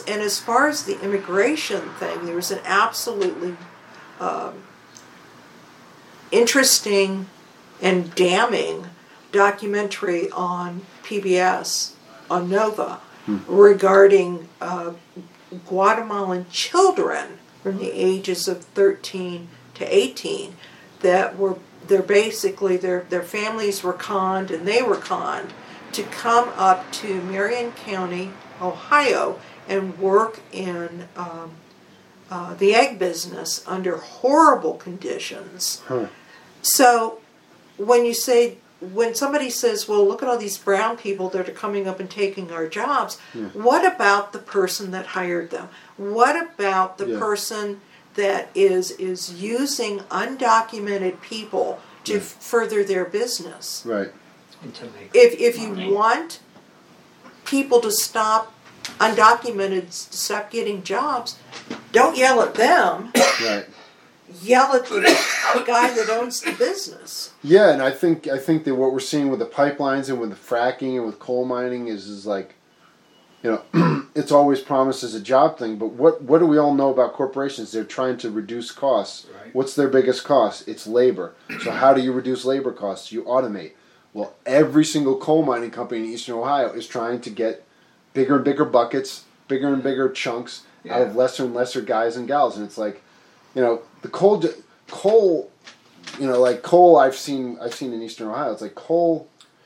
And as far as the immigration thing, there was an absolutely interesting and damning documentary on PBS, on Nova, regarding Guatemalan children from the ages of 13 to 18 that were, their families were conned and they were conned to come up to Marion County, Ohio, and work in the egg business under horrible conditions. So when somebody says, well, look at all these brown people that are coming up and taking our jobs, what about the person that hired them? What about the person that is using undocumented people to further their business? Right. If you want people to stop, undocumented, stop getting jobs, don't yell at them. Right. Yell at the guy that owns the business. Yeah, and I think that what we're seeing with the pipelines and with the fracking and with coal mining is like, it's always promised as a job thing, but what do we all know about corporations? They're trying to reduce costs. Right. What's their biggest cost? It's labor. So how do you reduce labor costs? You automate. Well, every single coal mining company in Eastern Ohio is trying to get bigger and bigger buckets, bigger and bigger chunks out of lesser and lesser guys and gals, and it's like, the coal, like coal I've seen in Eastern Ohio. It's like coal.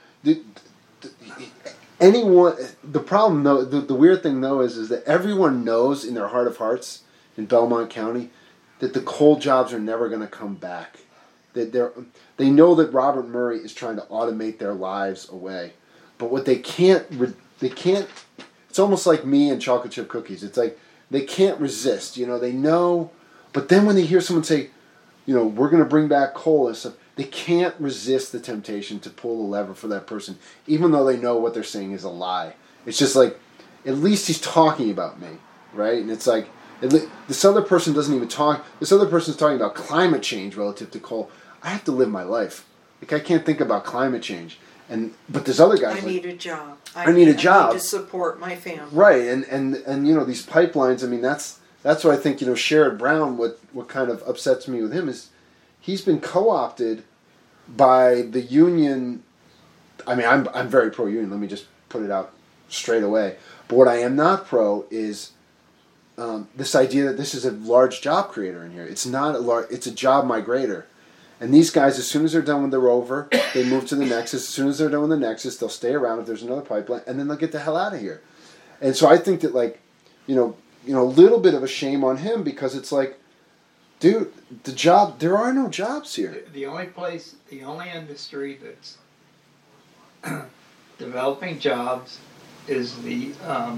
The problem though, the weird thing though is that everyone knows in their heart of hearts in Belmont County that the coal jobs are never going to come back. That they know that Robert Murray is trying to automate their lives away, but what they can't. It's almost like me and chocolate chip cookies. It's like they can't resist. They know, but then when they hear someone say, we're going to bring back coal and stuff, they can't resist the temptation to pull the lever for that person, even though they know what they're saying is a lie. It's just like, at least he's talking about me, right? And it's like, this other person doesn't even talk. This other person's talking about climate change relative to coal. I have to live my life. Like, I can't think about climate change. But there's other guys. I need a job. I need a job. I need to support my family. Right, and these pipelines. I mean, that's what I think. Sherrod Brown. What kind of upsets me with him is he's been co-opted by the union. I mean, I'm very pro-union. Let me just put it out straight away. But what I am not pro is this idea that this is a large job creator in here. It's not it's a job migrator. And these guys, as soon as they're done with the rover, they move to the Nexus. As soon as they're done with the Nexus, they'll stay around if there's another pipeline, and then they'll get the hell out of here. And so I think that, like, a little bit of a shame on him, because it's like, dude, there are no jobs here. The only industry that's developing jobs is the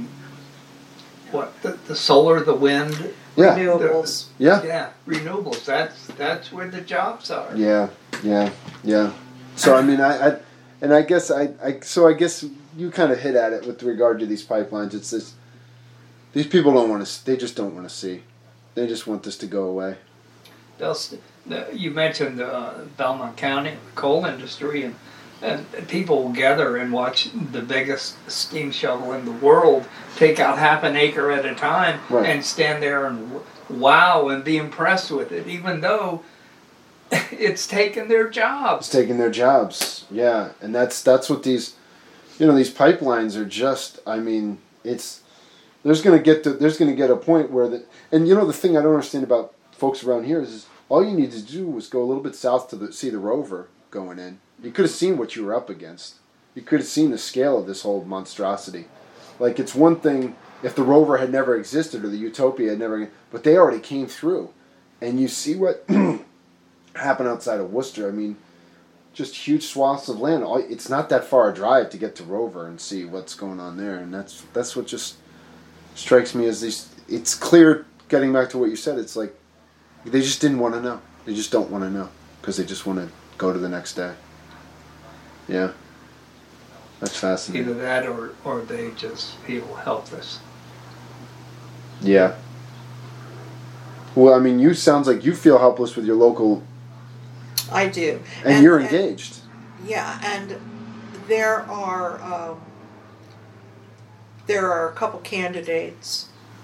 solar, the wind. Yeah. Renewables. Yeah, renewables. That's where the jobs are. Yeah. So I mean, I guess you kind of hit at it with regard to these pipelines. It's this. These people don't want to. They just don't want to see. They just want this to go away. You mentioned Belmont County coal industry, and people will gather and watch the biggest steam shovel in the world take out half an acre at a time, and stand there and wow and be impressed with it, even though it's taken their jobs. It's taking their jobs, yeah, and that's what these, these pipelines are just. I mean, there's going to get a point where the thing I don't understand about folks around here is all you need to do was go a little bit south to see the rover going in. You could have seen what you were up against. You could have seen the scale of this whole monstrosity. Like, it's one thing if the rover had never existed or the Utopia had never, but they already came through. And you see what happened outside of Worcester. I mean, just huge swaths of land. It's not that far a drive to get to Rover and see what's going on there. And that's what just strikes me as these. It's clear, getting back to what you said, it's like they just didn't want to know. They just don't want to know because they just want to go to the next day. Yeah. That's fascinating. Either that or they just feel helpless. Yeah. Well, I mean, sounds like you feel helpless with your local. I do. And you're engaged. Yeah, and there are a couple candidates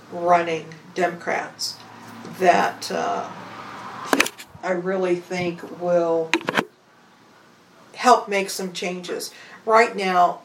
running Democrats that I really think will help make some changes. Right now,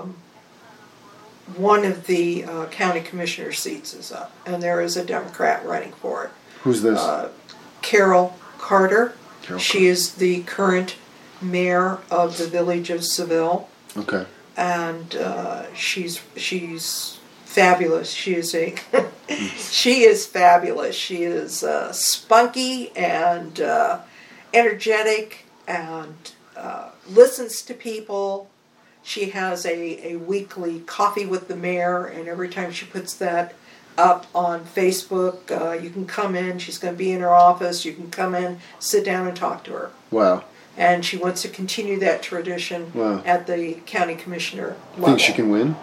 one of the county commissioner seats is up, and there is a Democrat running for it. Who's this? Carol Carter. Carol She is the current mayor of the village of Seville, Okay. and she's fabulous. She is she is fabulous. She is spunky and energetic and listens to people. She has a weekly coffee with the mayor, and every time she puts that up on Facebook, you can come in. She's going to be in her office. You can come in, sit down, and talk to her. Wow. And she wants to continue that tradition Wow. at the county commissioner level. Think she can win?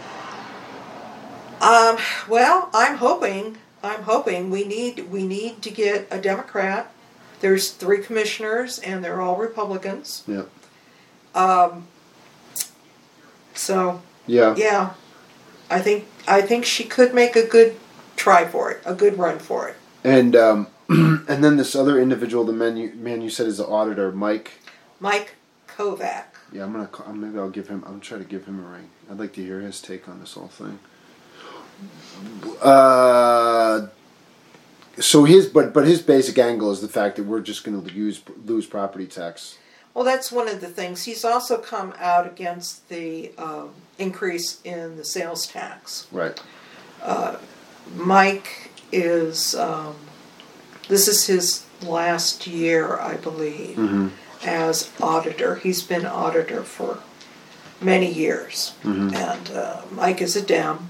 Well, I'm hoping. We need to get a Democrat. There's 3 commissioners, and they're all Republicans. Yeah. So Yeah. yeah, I think she could make a good try for it, a good run for it. And and then this other individual, the man you said is the auditor, Mike. Mike Kovac. Yeah, maybe I'll give him. I'm trying to give him a ring. I'd like to hear his take on this whole thing. So his basic angle is the fact that we're just going to lose property tax. Well, that's one of the things. He's also come out against the increase in the sales tax. Right. Mike is, this is his last year, I believe, as auditor. He's been auditor for many years. And Mike is a Dem,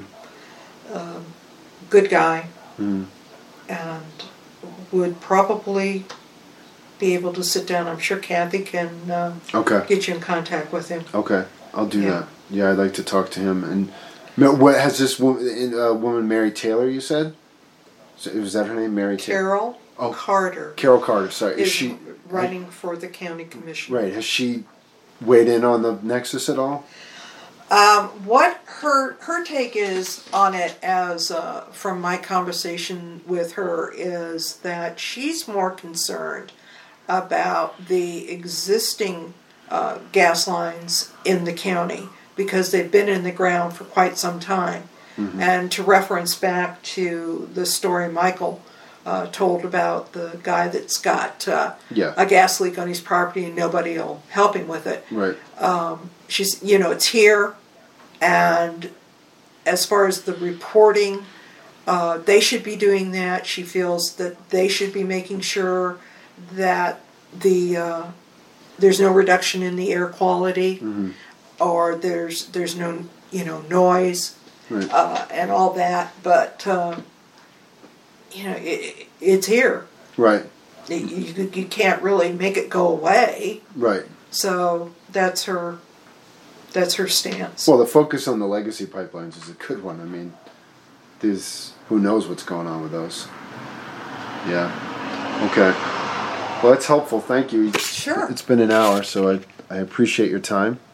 good guy, and would probably be able to sit down. I'm sure Kathy can Okay. get you in contact with him. Okay, I'll do Yeah. that. Yeah, I'd like to talk to him. And what has this woman, Mary Taylor? You said, was that her name, Mary Taylor? Carol Carter Carol Carter. Sorry, is she running for the county commissioner. right? Has she weighed in on the Nexus at all? What her take is on it, as from my conversation with her, is that she's more concerned about the existing gas lines in the county because they've been in the ground for quite some time. And to reference back to the story Michael told about the guy that's got a gas leak on his property and nobody will help him with it. Right. She's, it's here, and as far as the reporting, they should be doing that. She feels that they should be making sure that there's no reduction in the air quality, or there's no noise, Right. and all that. But it's here. Right. You can't really make it go away. Right. So that's her stance. Well, the focus on the legacy pipelines is a good one. I mean, who knows what's going on with those. Yeah. Okay. Well, that's helpful. Thank you. Sure. It's been an hour, so I appreciate your time.